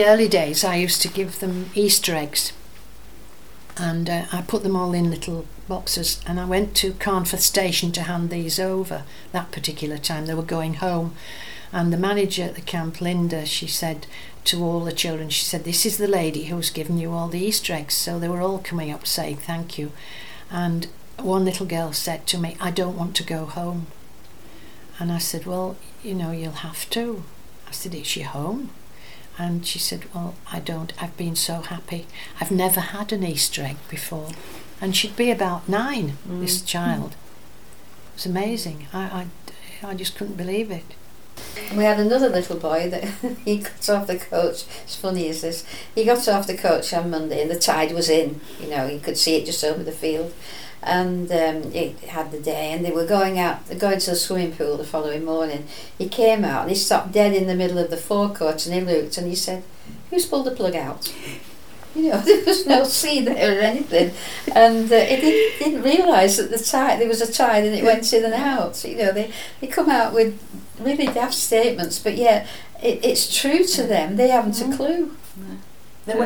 Early days I used to give them Easter eggs, and I put them all in little boxes, and I went to Carnforth Station to hand these over that particular time. They were going home, and the manager at the camp, Linda, she said to all the children, she said, this is the lady who's given you all the Easter eggs. So they were all coming up saying thank you, and one little girl said to me, I don't want to go home. And I said, well, you know, you'll have to. I said, it's your home. And she said, well, I don't, I've been so happy. I've never had an Easter egg before. And she'd be about 9, this child. It was amazing. I just couldn't believe it. We had another little boy that he got off the coach. It's funny as this. He got off the coach on Monday and the tide was in. You know, you could see it just over the field. And he had the day, and they were going to the swimming pool the following morning. He came out and he stopped dead in the middle of the forecourt, and he looked and he said, who's pulled the plug out? You know, there was no sea there or anything, and he didn't realise that there was a tide and it went in and out. You know, they come out with really daft statements, but yeah, it's true to them. They haven't a clue.